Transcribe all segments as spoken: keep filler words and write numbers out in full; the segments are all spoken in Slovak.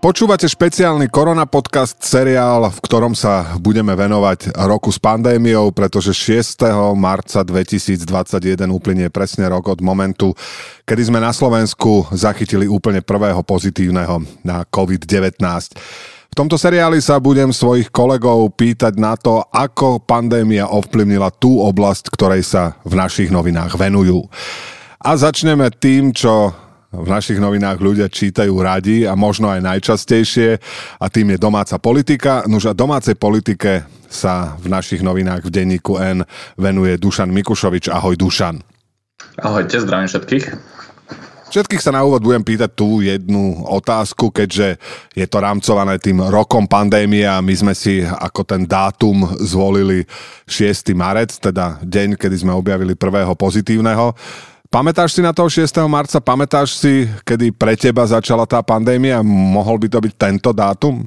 Počúvate špeciálny Korona podcast seriál, v ktorom sa budeme venovať roku s pandémiou, pretože šiesteho marca dvetisícdvadsaťjeden uplynie presne rok od momentu, kedy sme na Slovensku zachytili úplne prvého pozitívneho na covid devätnásť. V tomto seriáli sa budem svojich kolegov pýtať na to, ako pandémia ovplyvnila tú oblasť, ktorej sa v našich novinách venujú. A začneme tým, čo v našich novinách ľudia čítajú radi a možno aj najčastejšie, a tým je domáca politika. Nuž a domácej politike sa v našich novinách v denníku N venuje Dušan Mikušovič. Ahoj, Dušan. Ahojte, zdravím všetkých. Všetkých sa na úvod budem pýtať tú jednu otázku, keďže je to rámcované tým rokom pandémie a my sme si ako ten dátum zvolili šiesteho marca, teda deň, kedy sme objavili prvého pozitívneho. Pamätáš si na toho šiesteho marca? Pamätáš si, kedy pre teba začala tá pandémia? Mohol by to byť tento dátum?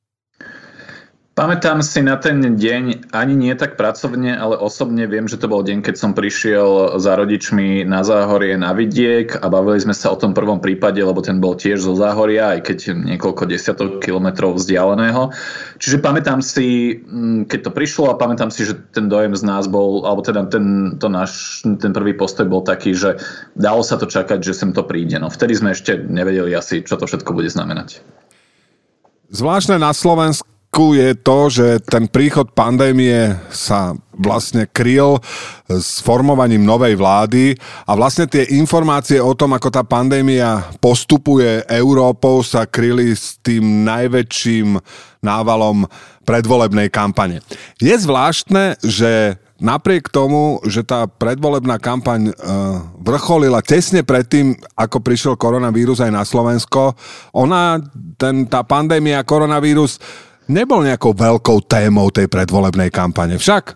Pamätám si na ten deň ani nie tak pracovne, ale osobne viem, že to bol deň, keď som prišiel za rodičmi na Záhorie na vidiek a bavili sme sa o tom prvom prípade, lebo ten bol tiež zo Záhoria, aj keď niekoľko desiatok kilometrov vzdialeného. Čiže pamätám si, keď to prišlo, a pamätám si, že ten dojem z nás bol, alebo teda ten, to náš, ten prvý postoj bol taký, že dalo sa to čakať, že sem to príde. No vtedy sme ešte nevedeli asi, čo to všetko bude znamenať. Zvláštne na Slovensku je to, že ten príchod pandémie sa vlastne kryl s formovaním novej vlády a vlastne tie informácie o tom, ako tá pandémia postupuje Európou, sa kryli s tým najväčším návalom predvolebnej kampane. Je zvláštne, že napriek tomu, že tá predvolebná kampaň vrcholila tesne predtým, ako prišiel koronavírus aj na Slovensko, ona, ten, tá pandémia, koronavírus nebol nejakou veľkou témou tej predvolebnej kampane, však?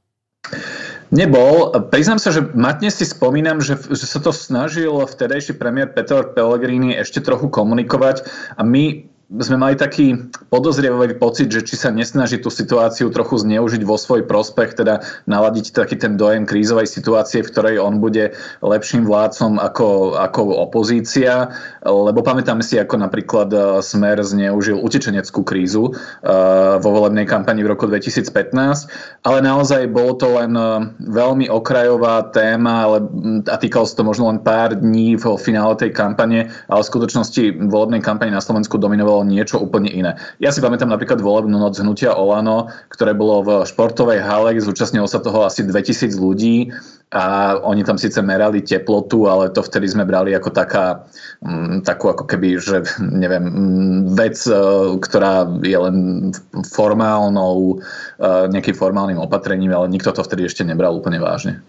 Nebol. Priznám sa, že matne si spomínam, že, že sa to snažil vtedajší premiér Peter Pellegrini ešte trochu komunikovať a my sme mali taký podozrievavý pocit, že či sa nesnaží tú situáciu trochu zneužiť vo svoj prospech, teda naladiť taký ten dojem krízovej situácie, v ktorej on bude lepším vládcom ako, ako opozícia, lebo pamätáme si, ako napríklad Smer zneužil utečeneckú krízu vo volebnej kampani v roku dvetisícpätnásť, ale naozaj bolo to len veľmi okrajová téma, ale, a týkalo sa to možno len pár dní v finále tej kampane, ale v skutočnosti volebnej kampani na Slovensku dominovalo niečo úplne iné. Ja si pamätám napríklad volebnú noc hnutia Olano, ktoré bolo v športovej hale, zúčastnilo sa toho asi dvetisíc ľudí a oni tam síce merali teplotu, ale to vtedy sme brali ako taká, m, takú ako keby, že neviem, vec, ktorá je len formálnou, nejakým formálnym opatrením, ale nikto to vtedy ešte nebral úplne vážne.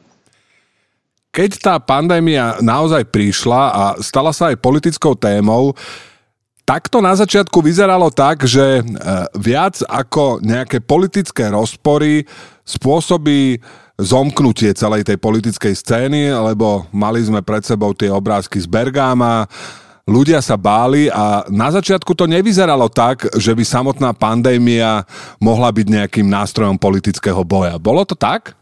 Keď tá pandémia naozaj prišla a stala sa aj politickou témou, tak to na začiatku vyzeralo tak, že viac ako nejaké politické rozpory spôsobí zomknutie celej tej politickej scény, lebo mali sme pred sebou tie obrázky z Bergáma, ľudia sa báli a na začiatku to nevyzeralo tak, že by samotná pandémia mohla byť nejakým nástrojom politického boja. Bolo to tak?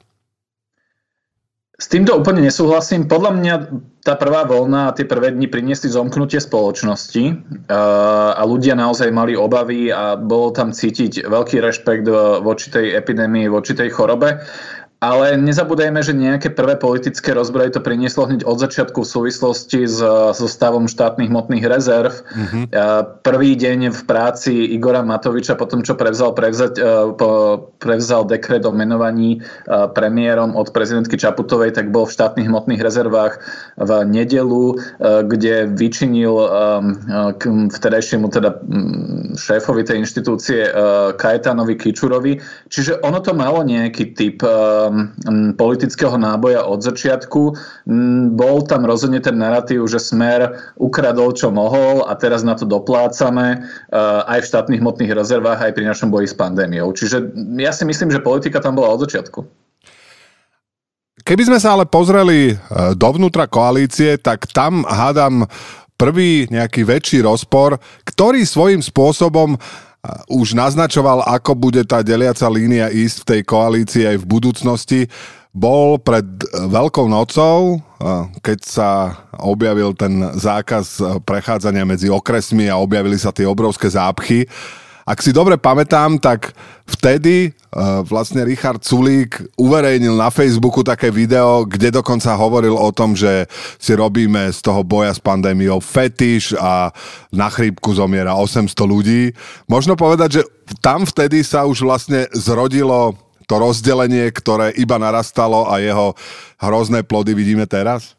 S týmto úplne nesúhlasím. Podľa mňa tá prvá voľna a tie prvé dni priniesli zomknutie spoločnosti a ľudia naozaj mali obavy a bolo tam cítiť veľký rešpekt voči tej epidémii, voči tej chorobe. Ale nezabúdajme, že nejaké prvé politické rozbroje to prinieslo hneď od začiatku v súvislosti s, so stavom štátnych hmotných rezerv. Mm-hmm. Prvý deň v práci Igora Matoviča, potom čo prevzal, prevzať, prevzal dekret o menovaní premiérom od prezidentky Čaputovej, tak bol v štátnych hmotných rezervách v nedeľu, kde vyčinil vtedajšiemu teda šéfovi tej inštitúcie Kajetánovi Kičurovi. Čiže ono to malo nejaký typ politického náboja od začiatku. Bol tam rozhodne ten narratív, že Smer ukradol, čo mohol a teraz na to doplácame aj v štátnych hmotných rezervách, aj pri našom boji s pandémiou. Čiže ja si myslím, že politika tam bola od začiatku. Keby sme sa ale pozreli dovnútra koalície, tak tam hádam prvý nejaký väčší rozpor, ktorý svojím spôsobom už naznačoval, ako bude tá deliaca línia ísť v tej koalícii aj v budúcnosti. Bol pred Veľkou nocou keď sa objavil ten zákaz prechádzania medzi okresmi a objavili sa tie obrovské zápchy. Ak si dobre pamätám, tak vtedy vlastne Richard Sulík uverejnil na Facebooku také video, kde dokonca hovoril o tom, že si robíme z toho boja s pandémiou fetiš a na chrípku zomiera osemsto ľudí. Možno povedať, že tam vtedy sa už vlastne zrodilo to rozdelenie, ktoré iba narastalo a jeho hrozné plody vidíme teraz?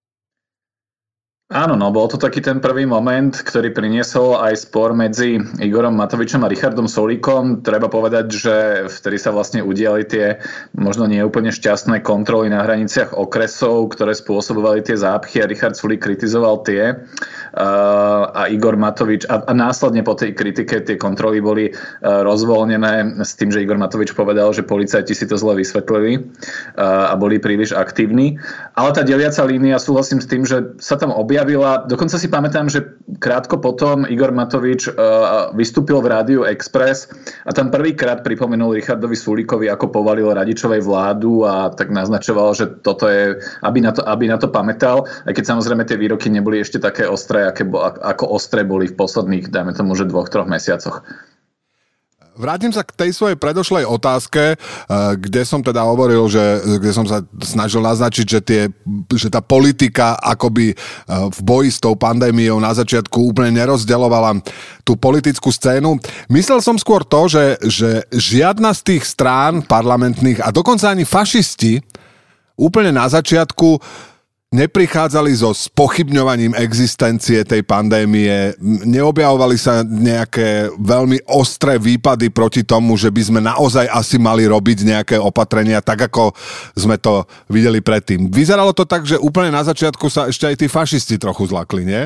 Áno, no bol to taký ten prvý moment, ktorý priniesol aj spor medzi Igorom Matovičom a Richardom Sulíkom. Treba povedať, že vtedy sa vlastne udiali tie možno nie úplne šťastné kontroly na hraniciach okresov, ktoré spôsobovali tie zápchy a Richard Sulík kritizoval tie. A Igor Matovič a, a následne po tej kritike tie kontroly boli rozvoľnené s tým, že Igor Matovič povedal, že policajti si to zle vysvetlili a boli príliš aktívni. Ale tá deliaca línia, súhlasím s tým, že sa tam objavila. Dokonca si pamätám, že krátko potom Igor Matovič vystúpil v Rádiu Express a tam prvýkrát pripomenul Richardovi Sulíkovi, ako povalil Radičovej vládu a tak naznačoval, že toto je, aby na to, aby na to pamätal, aj keď samozrejme tie výroky neboli ešte také ostré, aké, ako ostré boli v posledných, dajme tomu, že dvoch, troch mesiacoch. Vrátim sa k tej svojej predošlej otázke, kde som teda hovoril, že kde som sa snažil naznačiť, že, tie, že tá politika akoby v boji s tou pandémiou na začiatku úplne nerozdeľovala tú politickú scénu. Myslel som skôr to, že, že žiadna z tých strán parlamentných a dokonca ani fašisti úplne na začiatku neprichádzali so spochybňovaním existencie tej pandémie, neobjavovali sa nejaké veľmi ostré výpady proti tomu, že by sme naozaj asi mali robiť nejaké opatrenia, tak ako sme to videli predtým. Vyzeralo to tak, že úplne na začiatku sa ešte aj tí fašisti trochu zlakli, nie?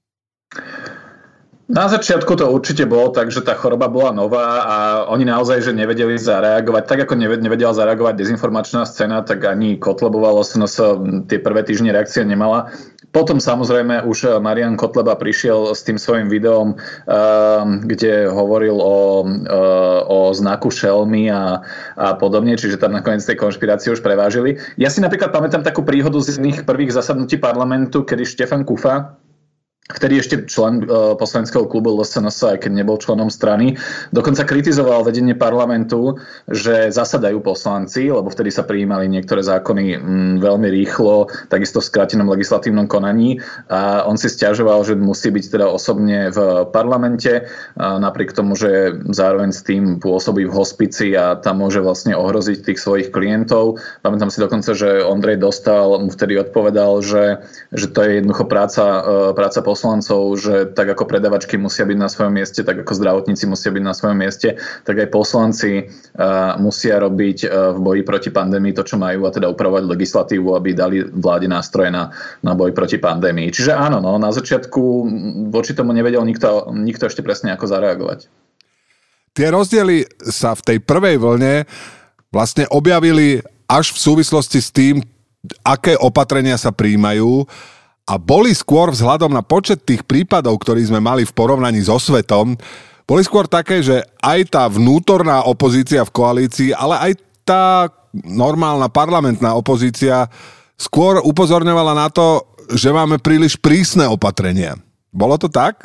Na začiatku to určite bolo tak, že tá choroba bola nová a oni naozaj že nevedeli zareagovať. Tak ako nevedela zareagovať dezinformačná scéna, tak ani Kotlebová es en es tie prvé týždne reakcie nemala. Potom samozrejme už Marian Kotleba prišiel s tým svojím videom, kde hovoril o, o znaku šelmy a, a podobne, čiže tam nakoniec tej konšpirácie už prevážili. Ja si napríklad pamätám takú príhodu z jedných prvých zasadnutí parlamentu, kedy Štefan Kufa, vtedy ešte člen uh, poslaneckého klubu es en es, aj keď nebol členom strany, dokonca kritizoval vedenie parlamentu, že zasadajú poslanci, lebo vtedy sa prijímali niektoré zákony mm, veľmi rýchlo, takisto v skrátenom legislatívnom konaní. A on si sťažoval, že musí byť teda osobne v parlamente, a napriek tomu, že zároveň s tým pôsobí v hospici a tam môže vlastne ohroziť tých svojich klientov. Pamätám si dokonca, že Ondrej Dostál mu vtedy odpovedal, že, že to je jednoducho práca, uh, práca poslancov, poslancov, že tak ako predavačky musia byť na svojom mieste, tak ako zdravotníci musia byť na svojom mieste, tak aj poslanci uh, musia robiť uh, v boji proti pandémii to, čo majú, a teda upravovať legislatívu, aby dali vláde nástroje na, na boj proti pandémii. Čiže áno, no, na začiatku voči tomu nevedel nikto, nikto ešte presne ako zareagovať. Tie rozdiely sa v tej prvej vlne vlastne objavili až v súvislosti s tým, aké opatrenia sa prijímajú, a boli skôr vzhľadom na počet tých prípadov, ktorí sme mali v porovnaní so svetom, boli skôr také, že aj tá vnútorná opozícia v koalícii, ale aj tá normálna parlamentná opozícia skôr upozorňovala na to, že máme príliš prísne opatrenia. Bolo to tak?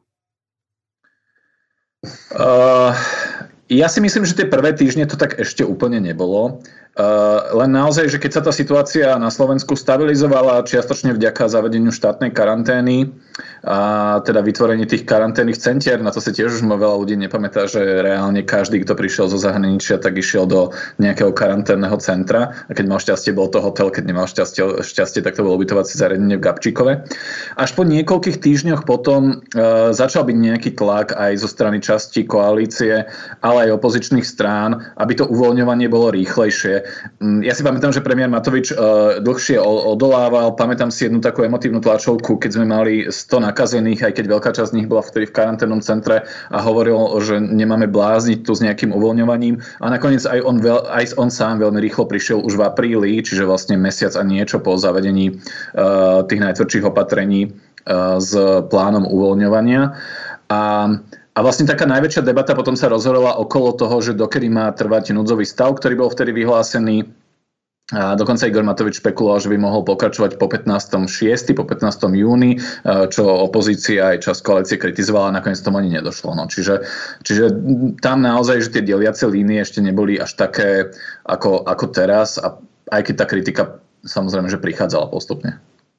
Uh, ja si myslím, že tie prvé týždne to tak ešte úplne nebolo. Uh, len naozaj, že keď sa tá situácia na Slovensku stabilizovala čiastočne vďaka zavedeniu štátnej karantény a teda vytvorení tých karanténnych centier, na to sa tiež už veľa ľudí nepamätá, že reálne každý, kto prišiel zo zahraničia, tak išiel do nejakého karanténneho centra, a keď mal šťastie, bol to hotel, keď nemal šťastie, šťastie tak to bolo ubytovacie zariadenie v Gabčíkove. Až po niekoľkých týždňoch potom uh, začal byť nejaký tlak aj zo strany časti koalície, ale aj opozičných strán, aby to uvoľňovanie bolo rýchlejšie. Ja si pamätám, že premiér Matovič uh, dlhšie odolával. Pamätám si jednu takú emotívnu tlačovku, keď sme mali sto nakazených, aj keď veľká časť z nich bola vtedy v karanténnom centre, a hovoril, že nemáme blázniť tu s nejakým uvoľňovaním. A nakoniec aj on, veľ, aj on sám veľmi rýchlo prišiel už v apríli, čiže vlastne mesiac a niečo po zavedení uh, tých najtvrdších opatrení uh, s plánom uvoľňovania. A A vlastne taká najväčšia debata potom sa rozhorela okolo toho, že dokedy má trvať núdzový stav, ktorý bol vtedy vyhlásený. A dokonca Igor Matovič špekuloval, že by mohol pokračovať po pätnásteho šiesteho po pätnásteho júni, čo opozícia aj časť koalície kritizovala, nakoniec tomu ani nedošlo. No. Čiže, čiže tam naozaj, že tie deliace línie ešte neboli až také ako, ako teraz, a aj keď tá kritika samozrejme, že prichádzala postupne.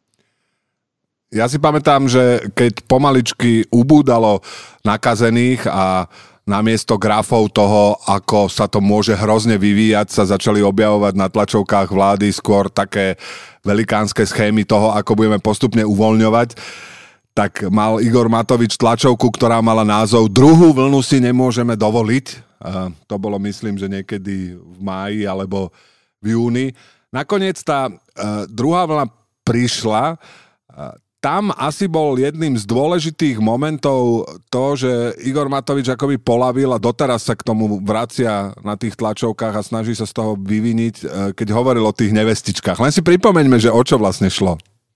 Ja si pamätám, že keď pomaličky ubúdalo nakazených a namiesto grafov toho, ako sa to môže hrozne vyvíjať, sa začali objavovať na tlačovkách vlády skôr také velikánske schémy toho, ako budeme postupne uvoľňovať, tak mal Igor Matovič tlačovku, ktorá mala názov Druhú vlnu si nemôžeme dovoliť. A to bolo, myslím, že niekedy v máji alebo v júni. Nakoniec tá uh, druhá vlna prišla. Uh, Tam asi bol jedným z dôležitých momentov to, že Igor Matovič akoby polavil a doteraz sa k tomu vracia na tých tlačovkách a snaží sa z toho vyviniť, keď hovoril o tých nevestičkách. Len si pripomeňme, že o čo vlastne šlo.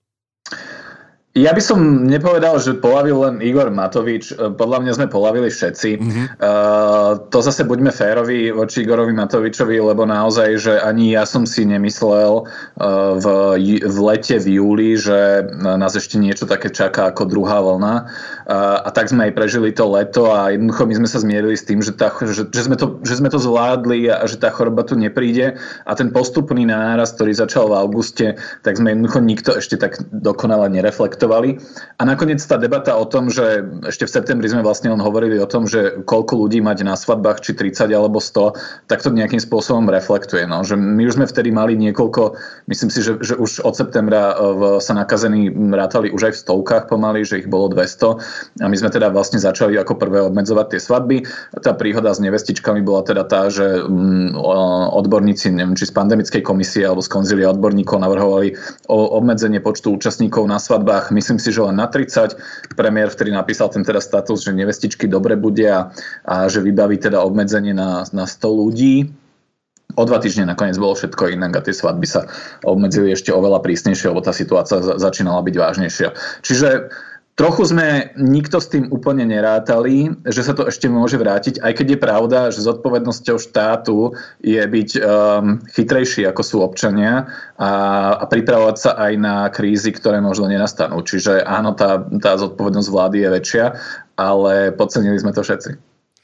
Ja by som nepovedal, že polavil len Igor Matovič. Podľa mňa sme polavili všetci. Mm-hmm. Uh, to zase buďme férovi voči Igorovi Matovičovi, lebo naozaj, že ani ja som si nemyslel uh, v, v lete, v júli, že nás ešte niečo také čaká ako druhá vlna. Uh, a tak sme aj prežili to leto a jednoducho my sme sa zmierili s tým, že, tá, že, že, sme to, že sme to zvládli a že tá choroba tu nepríde. A ten postupný nárast, ktorý začal v auguste, tak sme jednoducho nikto ešte tak dokonale nereflektoval. A nakoniec tá debata o tom, že ešte v septembri sme vlastne len hovorili o tom, že koľko ľudí mať na svadbách, či tridsať alebo sto, tak to nejakým spôsobom reflektuje. No. Že my už sme vtedy mali niekoľko, myslím si, že, že už od septembra v, sa nakazení rátali už aj v stovkách pomaly, že ich bolo dvesto. A my sme teda vlastne začali ako prvé obmedzovať tie svadby. Tá príhoda s nevestičkami bola teda tá, že odborníci, neviem, či z pandemickej komisie alebo z konzília odborníkov navrhovali o obmedzenie počtu účastníkov na svadbách. Myslím si, že len na tridsať. Premiér vtedy napísal ten teda status, že nevestičky dobre bude a, a že vybaví teda obmedzenie na, na sto ľudí. O dva týždne nakoniec bolo všetko inak a tie svadby sa obmedzili ešte oveľa prísnejšie, lebo tá situácia začínala byť vážnejšia. Čiže trochu sme nikto s tým úplne nerátali, že sa to ešte môže vrátiť, aj keď je pravda, že zodpovednosťou štátu je byť um, chytrejší ako sú občania a, a pripravovať sa aj na krízy, ktoré možno nenastanú. Čiže áno, tá, tá zodpovednosť vlády je väčšia, ale podcenili sme to všetci.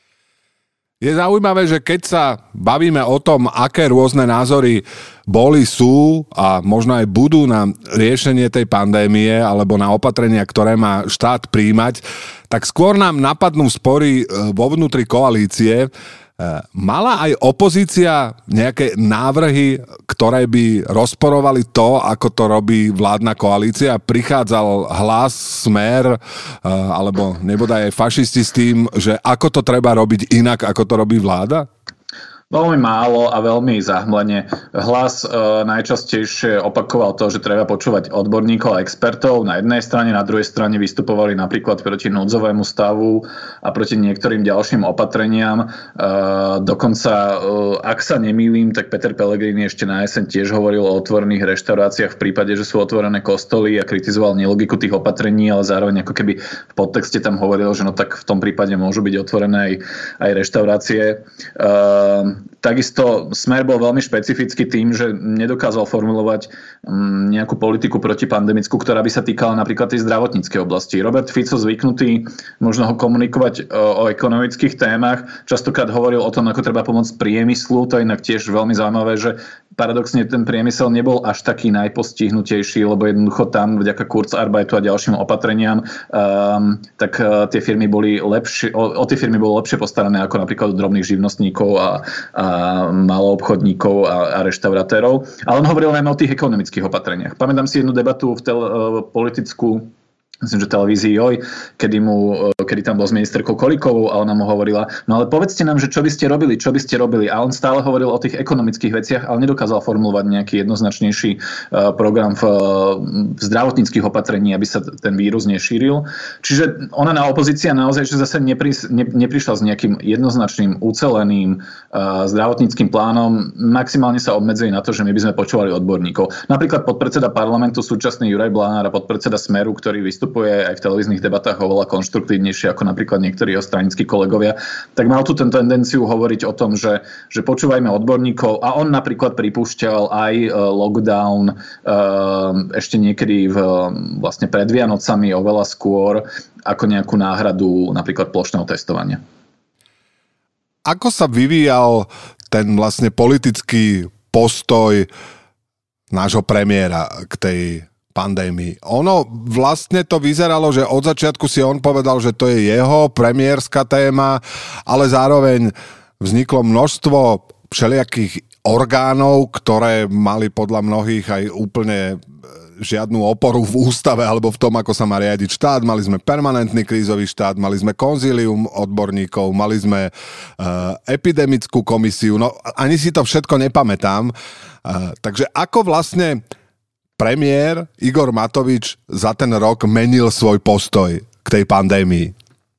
Je zaujímavé, že keď sa bavíme o tom, aké rôzne názory boli, sú a možno aj budú na riešenie tej pandémie alebo na opatrenia, ktoré má štát príjmať, tak skôr nám napadnú spory vo vnútri koalície. Mala aj opozícia nejaké návrhy, ktoré by rozporovali to, ako to robí vládna koalícia? Prichádzal Hlas, Smer alebo nebodaj aj fašisti s tým, že ako to treba robiť inak, ako to robí vláda? Veľmi málo a veľmi zahmlene. Hlas e, najčastejšie opakoval to, že treba počúvať odborníkov a expertov na jednej strane, na druhej strane vystupovali napríklad proti núdzovému stavu a proti niektorým ďalším opatreniam. E, dokonca, e, ak sa nemýlim, tak Peter Pellegrini ešte na jeseň tiež hovoril o otvorených reštauráciách v prípade, že sú otvorené kostoly a kritizoval nelogiku tých opatrení, ale zároveň ako keby v podtexte tam hovoril, že no tak v tom prípade môžu byť otvorené aj, aj reštaurácie. E, Takisto Smer bol veľmi špecifický tým, že nedokázal formulovať nejakú politiku protipandemickú, ktorá by sa týkala napríklad tej zdravotníckej oblasti. Robert Fico zvyknutý možno ho komunikovať o, o ekonomických témach, častokrát hovoril o tom, ako treba pomôcť priemyslu, to je inak tiež veľmi zaujímavé, že paradoxne ten priemysel nebol až taký najpostihnutejší, lebo jednoducho tam vďaka Kurzarbeitu a ďalším opatreniam um, tak uh, tie firmy boli lepšie, o, o tie firmy bolo lepšie postarané ako napríklad drobných živnostníkov a, a maloobchodníkov a, a reštauratérov. Ale on hovoril najmä o tých ekonomických opatreniach. Pamätám si jednu debatu v tel- politickú, myslím, že televízii Joj, kedy, mu, kedy tam bol s ministerkou Kolíkovou a ona mu hovorila, no ale povedzte nám, že čo by ste robili, čo by ste robili. A on stále hovoril o tých ekonomických veciach, ale nedokázal formulovať nejaký jednoznačnejší program v, v zdravotníckych opatrení, aby sa ten vírus nešíril. Čiže ona na opozícia naozaj, že zase nepri, ne, neprišla s nejakým jednoznačným, uceleným uh, zdravotníckym plánom. Maximálne sa obmedzili na to, že my by sme počúvali odborníkov. Napríklad podpredseda parlamentu súčasný Juraj Blanár a podpredseda Smeru, ktorý vystupuje vystupuje aj v televíznych debatách oveľa konštruktívnejšie ako napríklad niektorí jeho stranickí kolegovia, tak mal tu ten tendenciu hovoriť o tom, že, že počúvajme odborníkov a on napríklad pripúšťal aj lockdown ešte niekedy v, vlastne pred Vianocami oveľa skôr ako nejakú náhradu napríklad plošného testovania. Ako sa vyvíjal ten vlastne politický postoj nášho premiéra k tej pandémii? Ono vlastne to vyzeralo, že od začiatku si on povedal, že to je jeho premiérska téma, ale zároveň vzniklo množstvo všelijakých orgánov, ktoré mali podľa mnohých aj úplne žiadnu oporu v ústave alebo v tom, ako sa má riadiť štát. Mali sme permanentný krízový štát, mali sme konzílium odborníkov, mali sme uh, epidemickú komisiu, no ani si to všetko nepamätám. Uh, takže ako vlastne premiér Igor Matovič za ten rok menil svoj postoj k tej pandémii?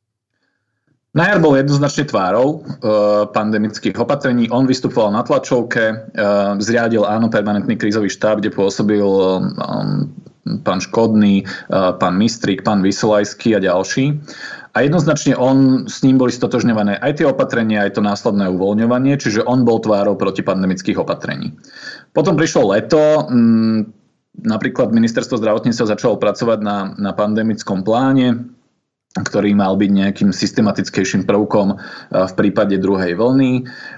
Na jar bol jednoznačne tvárou e, pandemických opatrení. On vystupoval na tlačovke, e, zriadil áno permanentný krízový štáb, kde pôsobil e, pán Škodný, e, pán Mistrík, pán Vysolajský a ďalší. A jednoznačne on, s ním boli stotožňované aj tie opatrenia, aj to následné uvoľňovanie, čiže on bol tvárou protipandemických opatrení. Potom prišlo leto, m, napríklad ministerstvo zdravotníctva začalo pracovať na, na pandemickom pláne, ktorý mal byť nejakým systematickejším prvkom v prípade druhej vlny.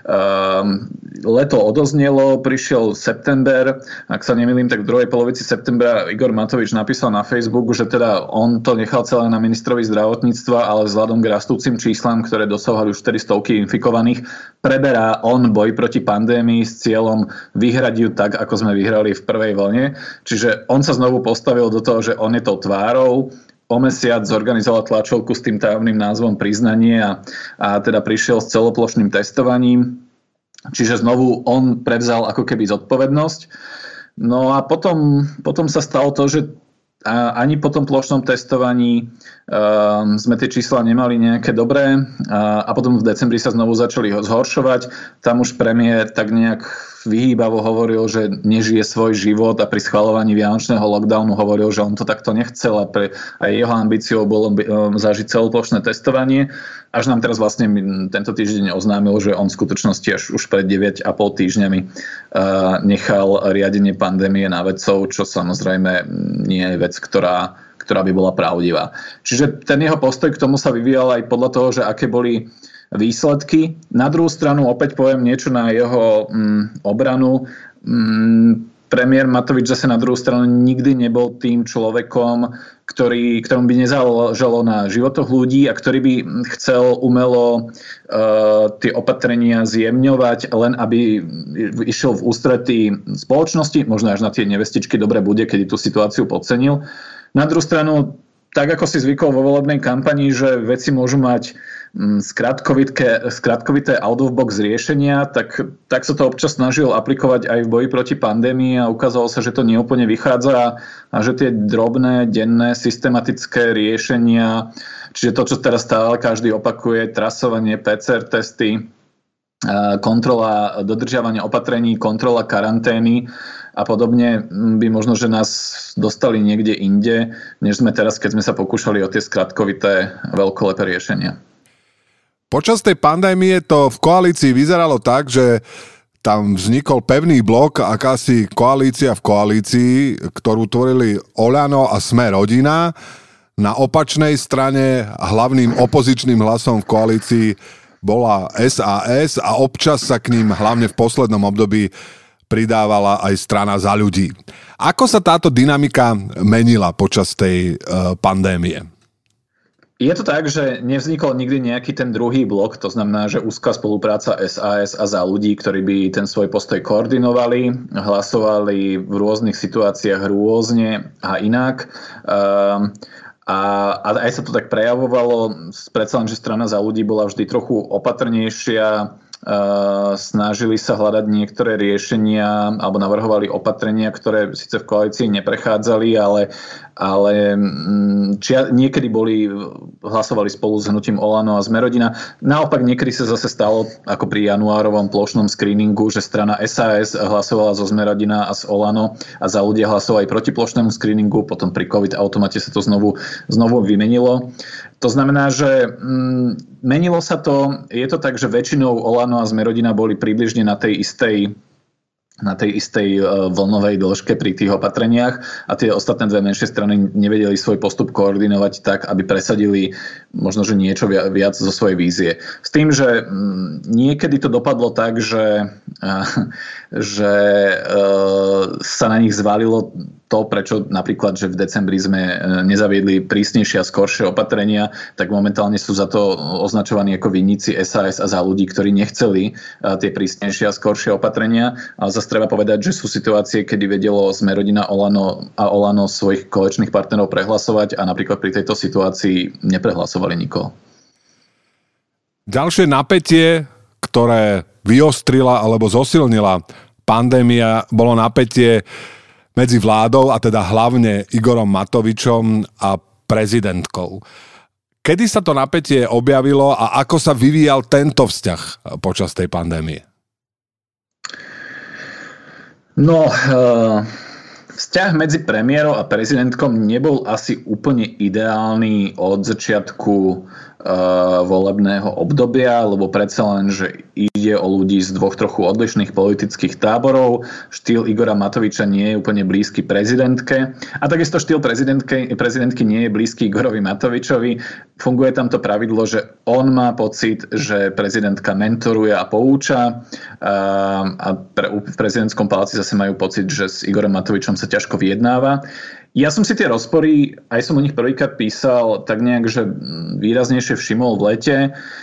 Leto odoznelo, prišiel september, ak sa nemýlim, tak v druhej polovici septembra Igor Matovič napísal na Facebooku, že teda on to nechal celé na ministrovi zdravotníctva, ale vzhľadom k rastúcim číslam, ktoré dosahovali už štyristo infikovaných, preberá on boj proti pandémii s cieľom vyhrať ju tak, ako sme vyhrali v prvej vlne. Čiže on sa znovu postavil do toho, že on je tou tvárou. O mesiac zorganizoval tlačovku s tým tajomným názvom Priznanie a, a teda prišiel s celoplošným testovaním. Čiže znovu on prevzal ako keby zodpovednosť. No a potom, potom sa stalo to, že ani po tom plošnom testovaní um, sme tie čísla nemali nejaké dobré a, a potom v decembri sa znovu začali zhoršovať. Tam už premiér tak nejak vyhýbavo hovoril, že nežije svoj život a pri schvaľovaní vianočného lockdownu hovoril, že on to takto nechcel a pre, aj jeho ambíciou bolo um, zažiť celoplošné testovanie. Až nám teraz vlastne tento týždeň oznámil, že on v skutočnosti až už pred deväť a pol týždňami uh, nechal riadenie pandémie na vedcov, čo samozrejme nie je vec, ktorá, ktorá by bola pravdivá. Čiže ten jeho postoj k tomu sa vyvíjal aj podľa toho, že aké boli výsledky. Na druhú stranu opäť poviem niečo na jeho mm, obranu. Mm, premiér Matovič zase na druhú stranu nikdy nebol tým človekom, ktorý, ktorom by nezáležalo na životoch ľudí a ktorý by chcel umelo uh, tie opatrenia zjemňovať, len aby išiel v ústretí spoločnosti, možno až na tie nevestičky dobre bude, keď tú situáciu podcenil. Na druhú stranu, tak ako si zvykol vo volebnej kampani, že veci môžu mať skratkovité out-of-box riešenia, tak, tak sa to občas snažil aplikovať aj v boji proti pandémii a ukázalo sa, že to neúplne vychádza a že tie drobné, denné, systematické riešenia, čiže to, čo teraz stále každý opakuje, trasovanie, pé cé er testy, kontrola dodržiavania opatrení, kontrola karantény a podobne by možno, že nás dostali niekde inde, než sme teraz, keď sme sa pokúšali o tie skratkovité, veľkolepé riešenia. Počas tej pandémie to v koalícii vyzeralo tak, že tam vznikol pevný blok, akási koalícia v koalícii, ktorú tvorili Oľano a Sme rodina. Na opačnej strane hlavným opozičným hlasom v koalícii bola es a es a občas sa k ním, hlavne v poslednom období, pridávala aj strana Za ľudí. Ako sa táto dynamika menila počas tej uh, pandémie? Je to tak, že nevznikol nikdy nejaký ten druhý blok, to znamená, že úzka spolupráca es a es a Za ľudí, ktorí by ten svoj postoj koordinovali, hlasovali v rôznych situáciách rôzne a inak. Um, a, a aj sa to tak prejavovalo. Predsa len, že strana Za ľudí bola vždy trochu opatrnejšia snažili sa hľadať niektoré riešenia alebo navrhovali opatrenia, ktoré síce v koalícii neprechádzali, ale, ale čia, niekedy boli, hlasovali spolu s hnutím Olano a Smer-Rodina. Naopak niekedy sa zase stalo, ako pri januárovom plošnom screeningu, že strana es a es hlasovala zo Smer-Rodina a z Olano a Za ľudia hlasovali proti plošnému screeningu, potom pri COVID automate sa to znovu, znovu vymenilo. To znamená, že mm, menilo sa to, je to tak, že väčšinou Olano a Smer-Rodina boli približne na tej istej na tej istej vlnovej dĺžke pri tých opatreniach a tie ostatné dve menšie strany nevedeli svoj postup koordinovať tak, aby presadili možno, že niečo viac zo svojej vízie. S tým, že niekedy to dopadlo tak, že, že sa na nich zvalilo to, prečo napríklad, že v decembri sme nezaviedli prísnejšie a skoršie opatrenia, tak momentálne sú za to označovaní ako vinníci es a es a Za ľudí, ktorí nechceli tie prísnejšie a skoršie opatrenia. Ale zase treba povedať, že sú situácie, kedy vedelo Smer-Rodina Olano a Olano svojich koaličných partnerov prehlasovať a napríklad pri tejto situácii neprehlasovali nikoho. Ďalšie napätie, ktoré vyostrila alebo zosilnila pandémia, bolo napätie medzi vládou a teda hlavne Igorom Matovičom a prezidentkou. Kedy sa to napätie objavilo a ako sa vyvíjal tento vzťah počas tej pandémie? No, vzťah medzi premiérom a prezidentkom nebol asi úplne ideálny od začiatku volebného obdobia, lebo predsa len, že ide o ľudí z dvoch trochu odlišných politických táborov. Štýl Igora Matoviča nie je úplne blízky prezidentke a takisto štýl prezidentky, prezidentky nie je blízky Igorovi Matovičovi. Funguje tam to pravidlo, že on má pocit, že prezidentka mentoruje a pouča a pre, v prezidentskom paláci zase majú pocit, že s Igorom Matovičom sa ťažko vyjednáva. Ja som si tie rozpory, aj som o nich prvýkrát písal, tak nejak, že výraznejšie všimol v lete.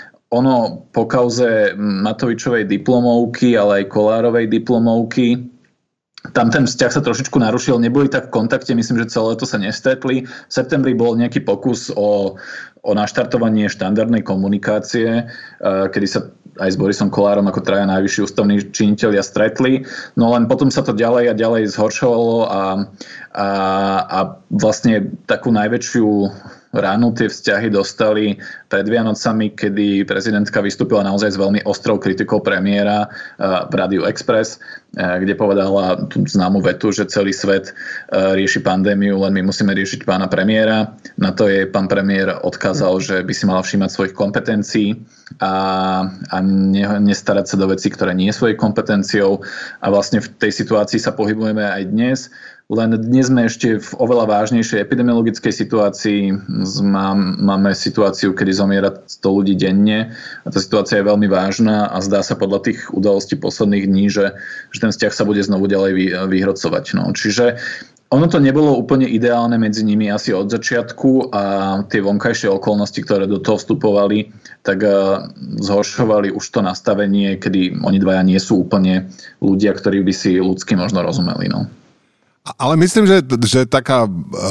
Ono po kauze Matovičovej diplomovky, ale aj Kollárovej diplomovky, tam ten vzťah sa trošičku narušil, neboli tak v kontakte, myslím, že celé to sa nestretli. V septembri bol nejaký pokus o, o naštartovanie štandardnej komunikácie, kedy sa aj s Borisom Kollárom ako traja najvyšší ústavní činitelia stretli. No len potom sa to ďalej a ďalej zhoršovalo a, a, a vlastne takú najväčšiu ránu tie vzťahy dostali pred Vianocami, kedy prezidentka vystúpila naozaj s veľmi ostrou kritikou premiéra v Rádiu Express, kde povedala tú známu vetu, že celý svet rieši pandémiu, len my musíme riešiť pána premiéra. Na to jej pán premiér odkázal, že by si mala všímať svojich kompetencií a, a ne, nestarať sa do vecí, ktoré nie sú jej kompetenciou. A vlastne v tej situácii sa pohybujeme aj dnes. Len dnes sme ešte v oveľa vážnejšej epidemiologickej situácii. Máme situáciu, kedy zomiera sto ľudí denne. A tá situácia je veľmi vážna a zdá sa podľa tých udalostí posledných dní, že, že ten vzťah sa bude znovu ďalej vyhrocovať. No. Čiže ono to nebolo úplne ideálne medzi nimi asi od začiatku a tie vonkajšie okolnosti, ktoré do toho vstupovali, tak zhoršovali už to nastavenie, kedy oni dvaja nie sú úplne ľudia, ktorí by si ľudsky možno rozumeli. No. Ale myslím, že, že taká uh,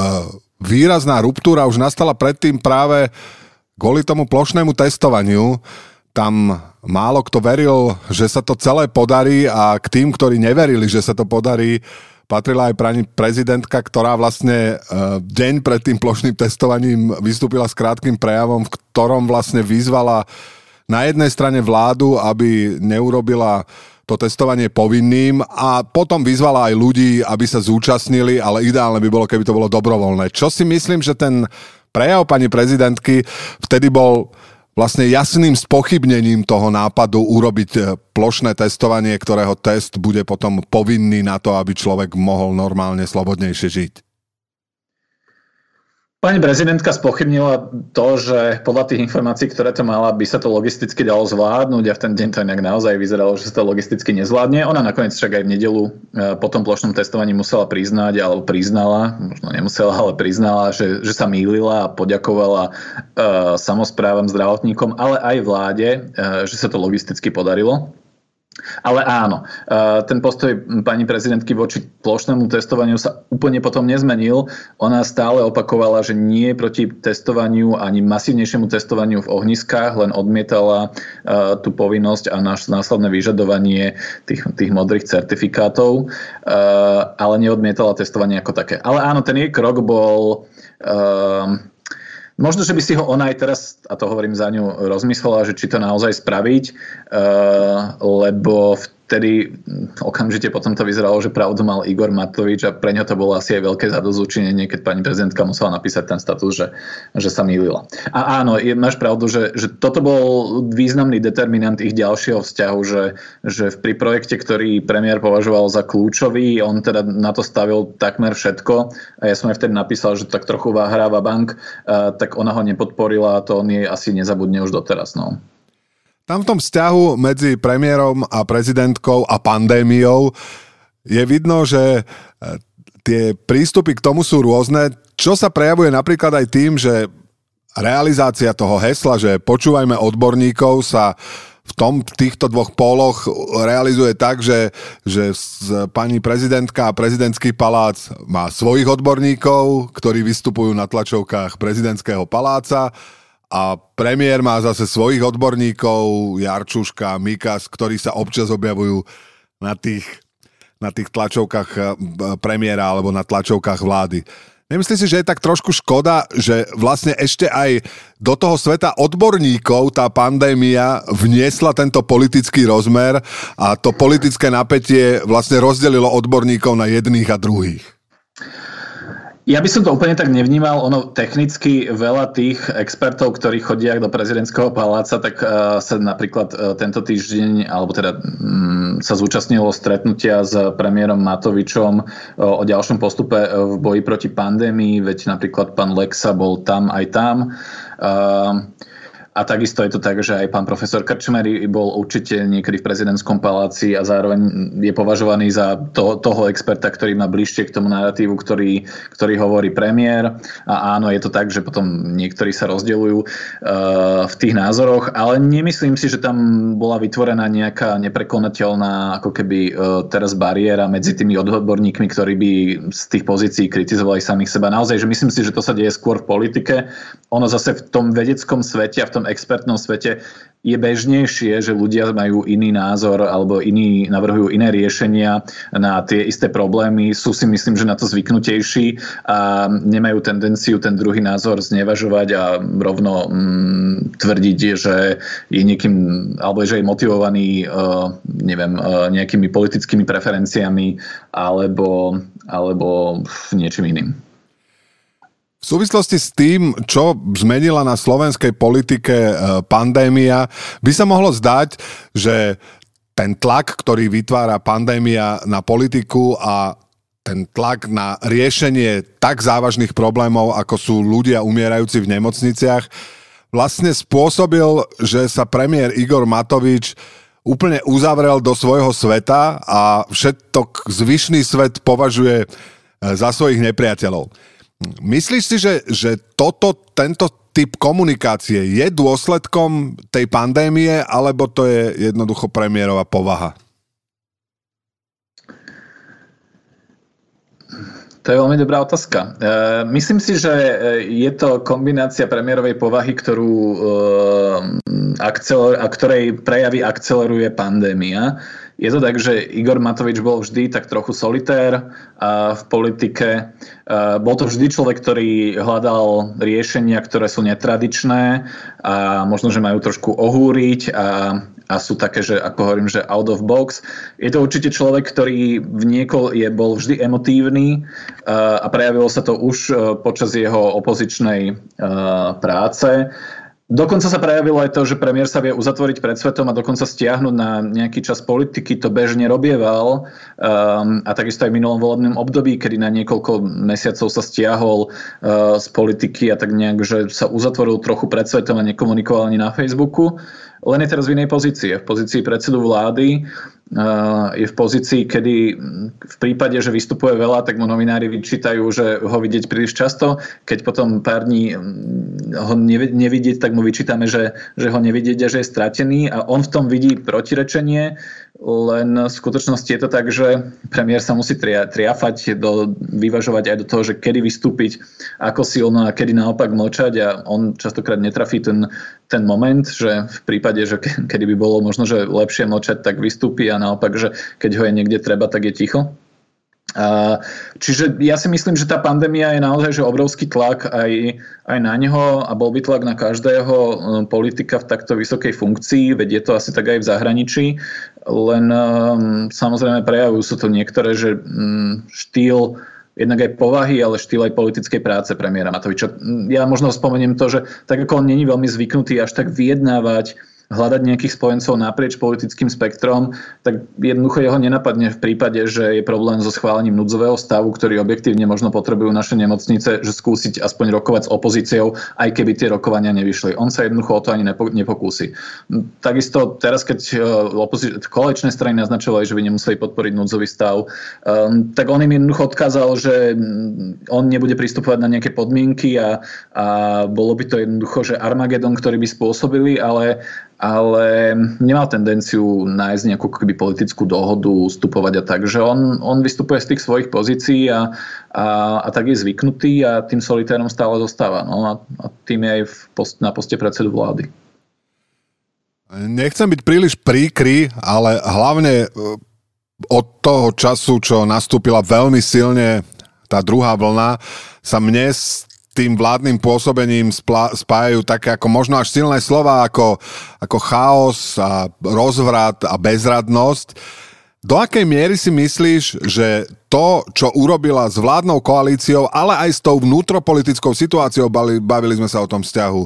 výrazná ruptúra už nastala predtým práve kvôli tomu plošnému testovaniu. Tam málo kto veril, že sa to celé podarí a k tým, ktorí neverili, že sa to podarí, patrila aj pani prezidentka, ktorá vlastne uh, deň pred tým plošným testovaním vystúpila s krátkym prejavom, v ktorom vlastne vyzvala na jednej strane vládu, aby neurobila to testovanie povinným a potom vyzvala aj ľudí, aby sa zúčastnili, ale ideálne by bolo, keby to bolo dobrovoľné. Čo si myslím, že ten prejav pani prezidentky vtedy bol vlastne jasným spochybnením toho nápadu urobiť plošné testovanie, ktorého test bude potom povinný na to, aby človek mohol normálne, slobodnejšie žiť. Pani prezidentka spochybnila to, že podľa tých informácií, ktoré to mala, by sa to logisticky dalo zvládnuť a v ten deň to nejak naozaj vyzeralo, že sa to logisticky nezvládne. Ona nakoniec však aj v nedeľu po tom plošnom testovaní musela priznať, alebo priznala, možno nemusela, ale priznala, že, že sa mýlila a poďakovala e, samosprávam, zdravotníkom, ale aj vláde, e, že sa to logisticky podarilo. Ale áno, ten postoj pani prezidentky voči plošnému testovaniu sa úplne potom nezmenil. Ona stále opakovala, že nie je proti testovaniu ani masívnejšiemu testovaniu v ohniskách, len odmietala tú povinnosť a následné vyžadovanie tých, tých modrých certifikátov, ale neodmietala testovanie ako také. Ale áno, ten jej krok bol... Možno, že by si ho ona aj teraz, a to hovorím za ňu, rozmyslela, že či to naozaj spraviť, lebo vtedy okamžite potom to vyzeralo, že pravdu mal Igor Matovič a pre ňo to bolo asi aj veľké zadosťučinenie, keď pani prezidentka musela napísať ten status, že, že sa mýlila. A áno, je, máš pravdu, že, že toto bol významný determinant ich ďalšieho vzťahu, že, že pri projekte, ktorý premiér považoval za kľúčový, on teda na to stavil takmer všetko a ja som aj vtedy napísal, že tak trochu hráva bank, tak ona ho nepodporila a to on jej asi nezabudne už doteraz. No. Tam v tom vzťahu medzi premiérom a prezidentkou a pandémiou je vidno, že tie prístupy k tomu sú rôzne, čo sa prejavuje napríklad aj tým, že realizácia toho hesla, že počúvajme odborníkov, sa v tom, v týchto dvoch póloch realizuje tak, že, že pani prezidentka a prezidentský palác má svojich odborníkov, ktorí vystupujú na tlačovkách prezidentského paláca, a premiér má zase svojich odborníkov, Jarčuška, Mikas, ktorí sa občas objavujú na tých, na tých tlačovkách premiéra alebo na tlačovkách vlády. Nemyslíš si, že je tak trošku škoda, že vlastne ešte aj do toho sveta odborníkov tá pandémia vniesla tento politický rozmer a to politické napätie vlastne rozdelilo odborníkov na jedných a druhých? Ja by som to úplne tak nevnímal. Ono technicky veľa tých expertov, ktorí chodia do prezidentského paláca, tak uh, sa napríklad uh, tento týždeň, alebo teda um, sa zúčastnilo stretnutia s premiérom Matovičom uh, o ďalšom postupe uh, v boji proti pandémii, veď napríklad pán Lexa bol tam aj tam. Uh, A takisto je to tak, že aj pán profesor Krčmery bol určite niekedy v prezidentskom paláci a zároveň je považovaný za to, toho experta, ktorý má bližšie k tomu narratívu, ktorý, ktorý hovorí premiér. A áno, je to tak, že potom niektorí sa rozdeľujú uh, v tých názoroch, ale nemyslím si, že tam bola vytvorená nejaká neprekonateľná ako keby uh, teraz bariéra medzi tými odborníkmi, ktorí by z tých pozícií kritizovali samých seba. Naozaj, že myslím si, že to sa deje skôr v politike. Ono zase v tom vedeckom svete a v tom expertnom svete je bežnejšie, že ľudia majú iný názor alebo iný, navrhujú iné riešenia na tie isté problémy. Sú si myslím, že na to zvyknutejší a nemajú tendenciu ten druhý názor znevažovať a rovno mm, tvrdiť, že je niekým, alebo že je motivovaný uh, neviem, uh, nejakými politickými preferenciami alebo, alebo niečím iným. V súvislosti s tým, čo zmenila na slovenskej politike pandémia, by sa mohlo zdať, že ten tlak, ktorý vytvára pandémia na politiku a ten tlak na riešenie tak závažných problémov, ako sú ľudia umierajúci v nemocniciach, vlastne spôsobil, že sa premiér Igor Matovič úplne uzavrel do svojho sveta a všetok zvyšný svet považuje za svojich nepriateľov. Myslíš si, že, že toto, tento typ komunikácie je dôsledkom tej pandémie, alebo to je jednoducho premiérová povaha? To je veľmi dobrá otázka. Myslím si, že je to kombinácia premiérovej povahy, ktorú, a ktorej prejavy akceleruje pandémia. Je to tak, že Igor Matovič bol vždy tak trochu solitér v politike. Bol to vždy človek, ktorý hľadal riešenia, ktoré sú netradičné a možno, že majú trošku ohúriť a, a sú také, že ako hovorím, že out of box. Je to určite človek, ktorý v nieko je, bol vždy emotívny a prejavilo sa to už počas jeho opozičnej práce. Dokonca sa prejavilo aj to, že premiér sa vie uzatvoriť pred svetom a dokonca stiahnuť na nejaký čas politiky, to bežne robieval. Um, a takisto aj v minulom volebnom období, kedy na niekoľko mesiacov sa stiahol uh, z politiky a tak nejak, že sa uzatvoril trochu pred svetom a nekomunikoval ani na Facebooku. len je teraz v inej pozícii. V pozícii predsedu vlády, je v pozícii, kedy v prípade, že vystupuje veľa, tak mu novinári vyčítajú, že ho vidieť príliš často. Keď potom pár dní ho nevidieť, tak mu vyčítame, že, že ho nevidieť a že je stratený. A on v tom vidí protirečenie, len v skutočnosti je to tak, že premiér sa musí tria, triafať, do, vyvažovať aj do toho, že kedy vystúpiť, ako silno a kedy naopak mlčať, a on častokrát netrafí ten, ten moment, že v prípade, že kedy by bolo možno, že lepšie mlčať, tak vystúpi, a naopak, že keď ho je niekde treba, tak je ticho. A, čiže ja si myslím, že tá pandémia je naozaj že obrovský tlak aj, aj na neho, a bol by tlak na každého politika v takto vysokej funkcii, veď je to asi tak aj v zahraničí, len um, samozrejme prejavujú sa to niektoré, že um, štýl jednak aj povahy, ale štýl aj politickej práce premiéra Matoviča. Ja možno spomeniem to, že tak ako on není veľmi zvyknutý až tak vyjednávať, hľadať nejakých spojencov naprieč politickým spektrom, tak jednoducho jeho nenapadne v prípade, že je problém so schválením núdzového stavu, ktorý objektívne možno potrebujú naše nemocnice, že skúsiť aspoň rokovať s opozíciou, aj keby tie rokovania nevyšli. On sa jednoducho o to ani nepokúsi. Takisto teraz, keď opozi- koaličné strany naznačovali, že by nemuseli podporiť núdzový stav, um, tak on im jednoducho odkázal, že on nebude pristupovať na nejaké podmienky, a, a bolo by to jednoducho, že Armagedon, ktorý by spôsobili, ale ale nemal tendenciu nájsť nejakú keby politickú dohodu, vstupovať a tak, že on, on vystupuje z tých svojich pozícií a, a, a tak je zvyknutý a tým solitérom stále zostáva. No a, a tým je aj v post, na poste predsedu vlády. Nechcem byť príliš príkry, ale hlavne od toho času, čo nastúpila veľmi silne tá druhá vlna, sa mne tým vládnym pôsobením spájajú také ako možno až silné slova ako, ako chaos a rozvrat a bezradnosť. Do akej miery si myslíš, že to, čo urobila s vládnou koalíciou, ale aj s tou vnútropolitickou situáciou, bavili sme sa o tom vzťahu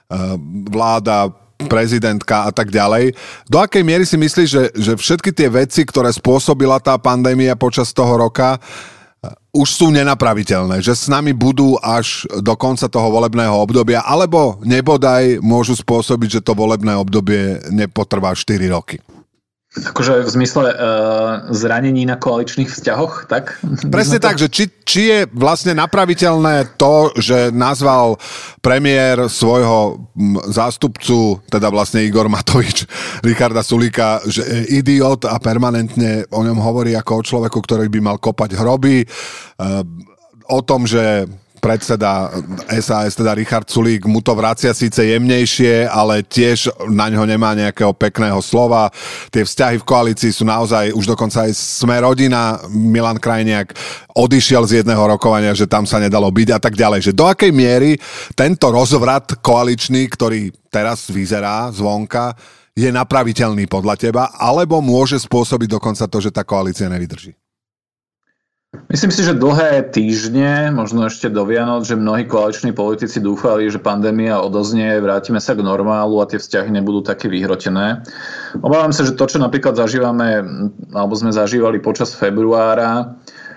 vláda, prezidentka a tak ďalej, do akej miery si myslíš, že, že všetky tie veci, ktoré spôsobila tá pandémia počas toho roka, už sú nenapraviteľné, že s nami budú až do konca toho volebného obdobia, alebo nebodaj môžu spôsobiť, že to volebné obdobie nepotrvá štyri roky? Akože v zmysle uh, zranení na koaličných vzťahoch, tak? Presne tak, že či, či je vlastne napraviteľné to, že nazval premiér svojho zástupcu, teda vlastne Igor Matovič, Richarda Sulíka, že je idiot a permanentne o ňom hovorí ako o človeku, ktorý by mal kopať hroby. Uh, o tom, že predseda es a es, teda Richard Sulík, mu to vracia síce jemnejšie, ale tiež na ňo nemá nejakého pekného slova. Tie vzťahy v koalícii sú naozaj, už dokonca aj Sme rodina, Milan Krajniak odišiel z jedného rokovania, že tam sa nedalo byť a tak ďalej. Že do akej miery tento rozvrat koaličný, ktorý teraz vyzerá zvonka, je napraviteľný podľa teba, alebo môže spôsobiť dokonca to, že tá koalícia nevydrží? Myslím si, že dlhé týždne, možno ešte do Vianoc, že mnohí koaliční politici dúfali, že pandémia odoznie, vrátime sa k normálu a tie vzťahy nebudú také vyhrotené. Obávam sa, že to, čo napríklad zažívame, alebo sme zažívali počas februára,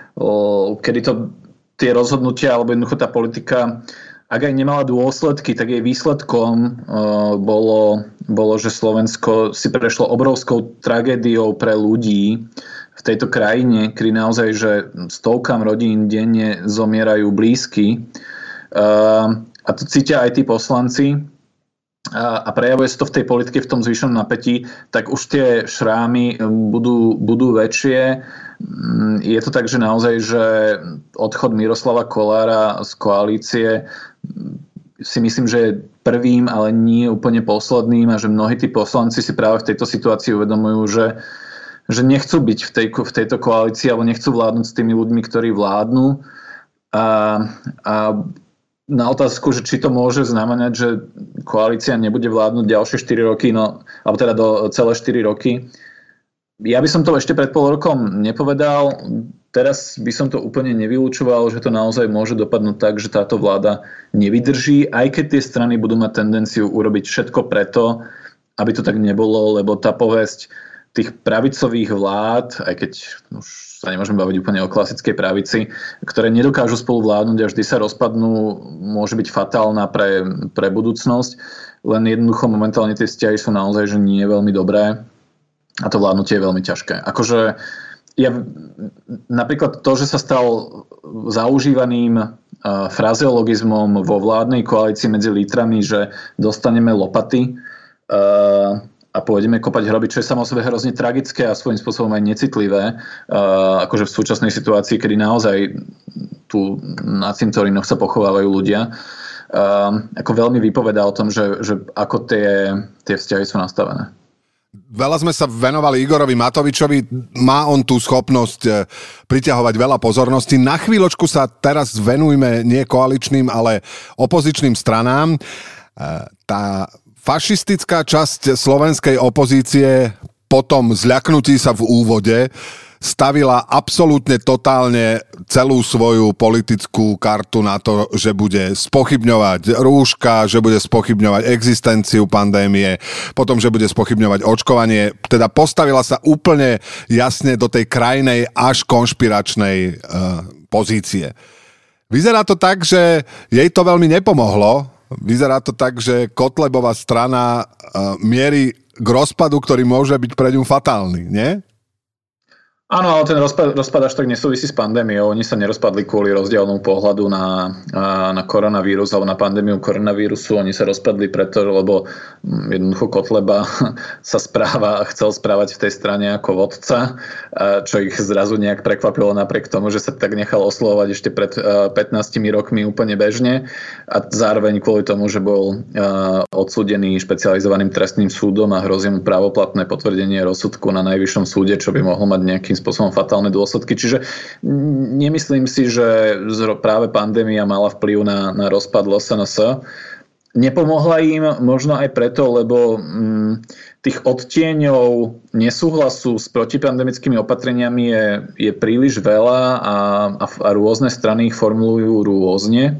kedy to tie rozhodnutia, alebo jednoducho tá politika, ak aj nemala dôsledky, tak jej výsledkom bolo, bolo, že Slovensko si prešlo obrovskou tragédiou pre ľudí v tejto krajine, kedy naozaj, že stovkám rodín denne zomierajú blízky. A to cítia aj tí poslanci a prejavuje sa to v tej politike v tom zvýšenom napätí, tak už tie šrámy budú, budú väčšie. Je to tak, že naozaj, že odchod Miroslava Kollára z koalície si myslím, že je prvým, ale nie úplne posledným, a že mnohí tí poslanci si práve v tejto situácii uvedomujú, že že nechcú byť v, tej, v tejto koalícii alebo nechcú vládnuť s tými ľuďmi, ktorí vládnu. A, a na otázku, že či to môže znamenať, že koalícia nebude vládnuť ďalšie štyri roky, no, alebo teda do celé štyri roky. Ja by som to ešte pred pol rokom nepovedal. Teraz by som to úplne nevylúčoval, že to naozaj môže dopadnúť tak, že táto vláda nevydrží, aj keď tie strany budú mať tendenciu urobiť všetko preto, aby to tak nebolo, lebo tá povesť tých pravicových vlád, aj keď už sa nemôžeme baviť úplne o klasickej pravici, ktoré nedokážu spolu vládnuť a vždy sa rozpadnú, môže byť fatálna pre, pre budúcnosť. len jednoducho momentálne tie vzťahy sú naozaj že nie veľmi dobré a to vládnutie je veľmi ťažké. Akože ja, napríklad to, že sa stal zaužívaným uh, frazeologizmom vo vládnej koalícii medzi lítrami, že dostaneme lopaty uh, a pôjdeme kopať hroby, čo je samo o sebe hrozne tragické a svojím spôsobom aj necitlivé, uh, akože v súčasnej situácii, kedy naozaj tu na cintorínoch sa pochovávajú ľudia, uh, ako veľmi vypovedá o tom, že, že ako tie, tie vzťahy sú nastavené. Veľa sme sa venovali Igorovi Matovičovi, má on tú schopnosť priťahovať veľa pozornosti. Na chvíľočku sa teraz venujme nie koaličným, ale opozičným stranám. Tá fašistická časť slovenskej opozície po tom zľaknutí sa v úvode stavila absolútne totálne celú svoju politickú kartu na to, že bude spochybňovať rúška, že bude spochybňovať existenciu pandémie, potom, že bude spochybňovať očkovanie. Teda postavila sa úplne jasne do tej krajnej až konšpiračnej uh, pozície. Vyzerá to tak, že jej to veľmi nepomohlo. Vyzerá to tak, že Kotlebová strana uh, mierí k rozpadu, ktorý môže byť pre ňu fatálny, nie? Áno, ale ten rozpad, rozpad až tak nesúvisí s pandémiou. Oni sa nerozpadli kvôli rozdielnú pohľadu na, na koronavírus alebo na pandémiu koronavírusu. Oni sa rozpadli preto, lebo jednoducho Kotleba sa správa a chcel správať v tej strane ako vodca, čo ich zrazu nejak prekvapilo napriek tomu, že sa tak nechal oslovovať ešte pred pätnástimi rokmi úplne bežne a zároveň kvôli tomu, že bol odsúdený špecializovaným trestným súdom a hrozí mu právoplatné potvrdenie rozsudku na najvyššom súde, čo by mohlo mať nejaký spôsobom fatálne dôsledky. Čiže nemyslím si, že práve pandémia mala vplyv na, na rozpad el es en es. Nepomohla im možno aj preto, lebo mm, tých odtieňov nesúhlasu s protipandemickými opatreniami je, je príliš veľa a, a, a rôzne strany ich formulujú rôzne.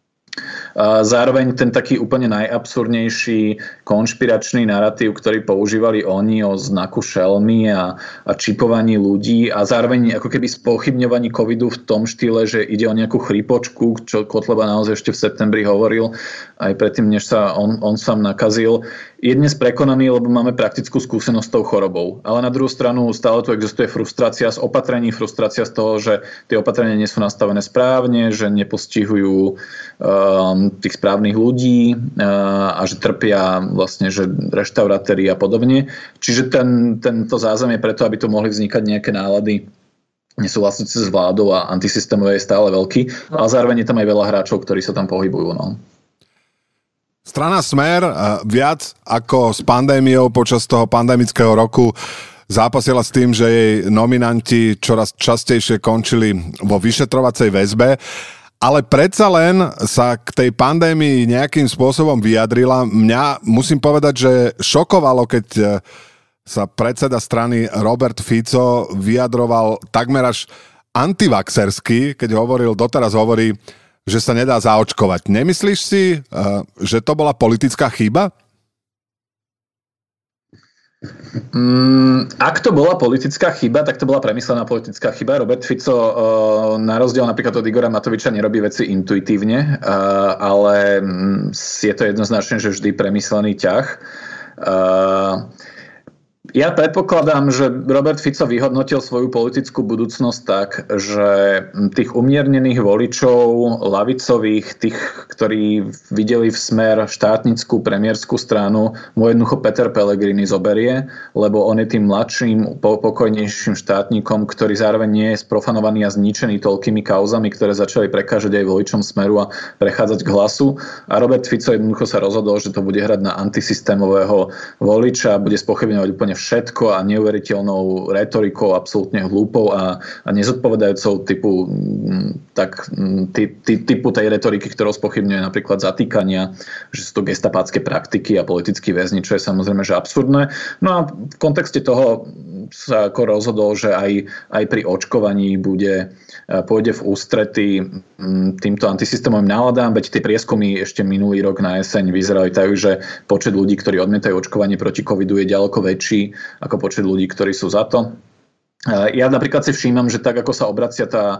Zároveň ten taký úplne najabsurdnejší konšpiračný narratív, ktorý používali oni o znaku šelmy a, a čipovaní ľudí a zároveň ako keby spochybňovaní covidu v tom štýle, že ide o nejakú chrípočku, čo Kotleba naozaj ešte v septembri hovoril, aj predtým, než sa on, on sám nakazil, je dnes prekonaný, lebo máme praktickú skúsenosť s tou chorobou. Ale na druhú stranu stále tu existuje frustrácia z opatrení, frustrácia z toho, že tie opatrenia nie sú nastavené správne, že nepostihujú um, tých správnych ľudí uh, a že trpia vlastne že reštaurátori a podobne. Čiže ten, tento zázemie preto, aby tu mohli vznikať nejaké nálady nesúhlasiace s vládou a antisystémové je stále veľký, ale zároveň je tam aj veľa hráčov, ktorí sa tam pohybujú. No. Strana Smer viac ako s pandémiou počas toho pandemického roku zápasila s tým, že jej nominanti čoraz častejšie končili vo vyšetrovacej väzbe, ale predsa len sa k tej pandémii nejakým spôsobom vyjadrila. Mňa, musím povedať, že šokovalo, keď sa predseda strany Robert Fico vyjadroval takmer až antivaxersky, keď hovoril, doteraz hovorí, že sa nedá zaočkovať. Nemyslíš si, že to bola politická chyba? Mm, ak to bola politická chyba, tak to bola premyslená politická chyba. Robert Fico na rozdiel napríklad od Igora Matoviča nerobí veci intuitívne, ale je to jednoznačne, že vždy premyslený ťah. Ja predpokladám, že Robert Fico vyhodnotil svoju politickú budúcnosť tak, že tých umiernených voličov, ľavicových, tých, ktorí videli v Smer štátnickú premiérskú stranu, mu jednoducho Peter Pellegrini zoberie, lebo on je tým mladším, pokojnejším štátnikom, ktorý zároveň nie je sprofanovaný a zničený toľkými kauzami, ktoré začali prekážať aj voličom Smeru a prechádzať k hlasu. A Robert Fico jednoducho sa rozhodol, že to bude hrať na antisystémového voliča, bude spochybňovať úplne všetko a neuveriteľnou retorikou, absolútne hlúpou a, a nezodpovedajúcou typu, tak, ty, ty, typu tej retoriky, ktorou spochybňuje napríklad zatýkania, že sú to gestapácké praktiky a politickí väzni, čo je samozrejme že absurdné. No a v kontexte toho sa ako rozhodol, že aj, aj pri očkovaní bude, pôjde v ústrety týmto antisystémovým náladám, veď tie prieskumy ešte minulý rok na jeseň vyzerali tak, že počet ľudí, ktorí odmietajú očkovanie proti covidu je ďaleko väčší ako počet ľudí, ktorí sú za to. Ja napríklad si všímam, že tak, ako sa obracia tá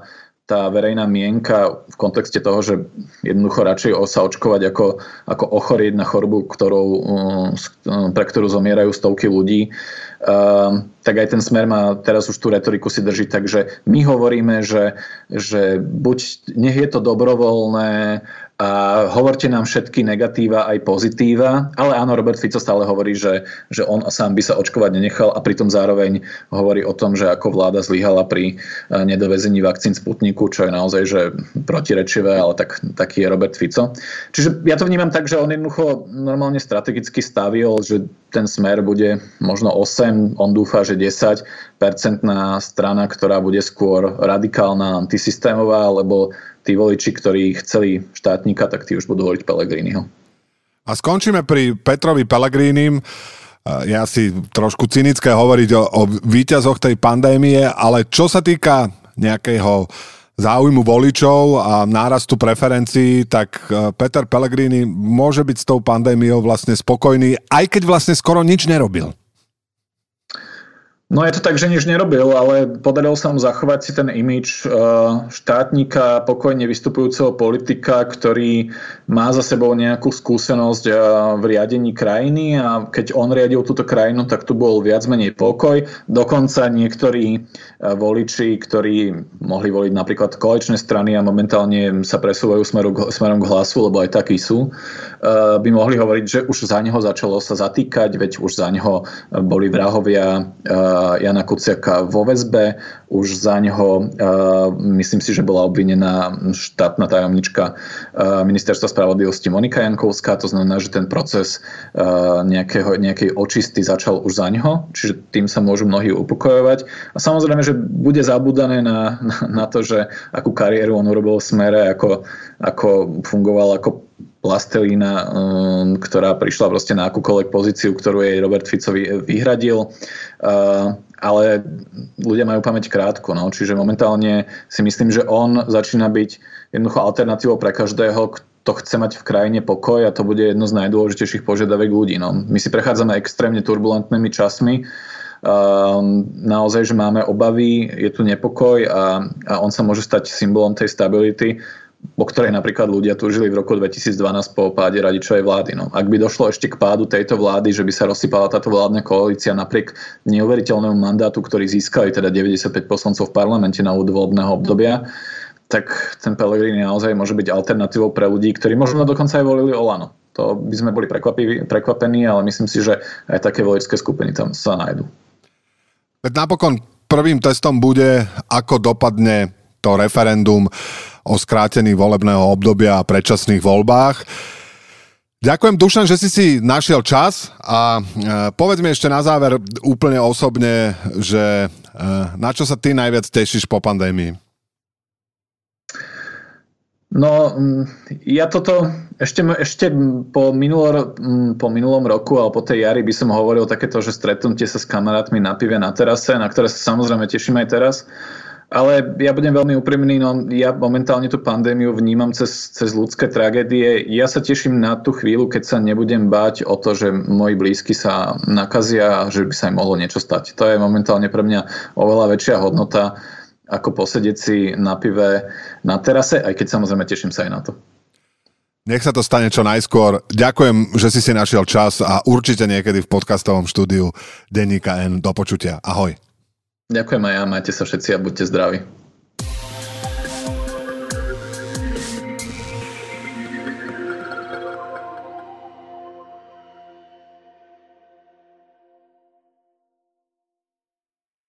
tá verejná mienka v kontexte toho, že jednoducho radšej sa očkovať ako, ako ochorieť na chorobu, ktorou, pre ktorú zomierajú stovky ľudí, tak aj ten Smer má teraz už tú retoriku si drží. Takže my hovoríme, že, že buď nech je to dobrovoľné a hovorte nám všetky negatíva aj pozitíva, ale áno, Robert Fico stále hovorí, že, že on sám by sa očkovať nenechal a pritom zároveň hovorí o tom, že ako vláda zlyhala pri nedovezení vakcín Sputniku, čo je naozaj že protirečivé, ale tak, taký je Robert Fico. Čiže ja to vnímam tak, že on jednoducho normálne strategicky stavil, že ten Smer bude možno osem, on dúfa, že desať percentná strana, ktorá bude skôr radikálna, antisystémová, lebo tí voliči, ktorí chceli štátnika, tak tí už budú voliť Pellegriniho. A skončíme pri Petrovi Pellegrinim. Je asi trošku cynické hovoriť o, o víťazoch tej pandémie, ale čo sa týka nejakého záujmu voličov a nárastu preferencií, tak Peter Pellegrini môže byť s tou pandémiou vlastne spokojný, aj keď vlastne skoro nič nerobil. No je to tak, že nič nerobil, ale podarilo sa mu zachovať si ten imidž štátnika, pokojne vystupujúceho politika, ktorý má za sebou nejakú skúsenosť v riadení krajiny a keď on riadil túto krajinu, tak tu bol viac menej pokoj. Dokonca niektorí voliči, ktorí mohli voliť napríklad koaličné strany a momentálne sa presúvajú smerom, smerom k Hlasu, lebo aj takí sú, by mohli hovoriť, že už za neho začalo sa zatýkať, veď už za neho boli vrahovia Jana Kuciaka vo väzbe, už za neho myslím si, že bola obvinená štátna tajomnička ministerstva spravodlivosti Monika Jankovská, to znamená, že ten proces nejakého, nejakej očisty začal už za neho, čiže tým sa môžu mnohí upokojovať. A samozrejme, že bude zabúdané na, na, na to, že akú kariéru on urobil v Smere, ako, ako fungoval ako plastelína, ktorá prišla proste na akúkoľvek pozíciu, ktorú jej Robert Fico vyhradil. Ale ľudia majú pamäť krátko, no. Čiže momentálne si myslím, že on začína byť jednoducho alternatívou pre každého, kto chce mať v krajine pokoj a to bude jedno z najdôležitejších požiadaviek ľudí. No. My si prechádzame extrémne turbulentnými časmi. Naozaj, že máme obavy, je tu nepokoj a, a on sa môže stať symbolom tej stability, po ktorej napríklad ľudia túžili v roku dvetisícdvanásť po páde Radičovej vlády. No, ak by došlo ešte k pádu tejto vlády, že by sa rozsypala táto vládna koalícia napriek neuveriteľnému mandátu, ktorý získali teda deväťdesiatpäť poslancov v parlamente na úvod volebného obdobia, tak ten Pellegrini naozaj môže byť alternatívou pre ľudí, ktorí možno dokonca aj volili Olano. To by sme boli prekvapení, ale myslím si, že aj také voličské skupiny tam sa nájdú. Veď napokon prvým testom bude, ako dopadne to referendum o skrátení volebného obdobia a predčasných voľbách. Ďakujem, Dušan, že si si našiel čas a povedz mi ešte na záver úplne osobne, že na čo sa ty najviac tešíš po pandémii? No, ja toto ešte, ešte po, minulo, po minulom roku alebo po tej jari by som hovoril takéto, že stretnutie sa s kamarátmi na pive na terase, na ktoré sa samozrejme teším aj teraz. Ale ja budem veľmi úprimný, no ja momentálne tú pandémiu vnímam cez, cez ľudské tragédie. Ja sa teším na tú chvíľu, keď sa nebudem báť o to, že moji blízky sa nakazia a že by sa im mohlo niečo stať. To je momentálne pre mňa oveľa väčšia hodnota, ako posedieť si na pive na terase, aj keď samozrejme teším sa aj na to. Nech sa to stane čo najskôr. Ďakujem, že si si našiel čas a určite niekedy v podcastovom štúdiu Denníka N. Do počutia. Ahoj. Ďakujem aj ja, majte sa všetci a buďte zdraví.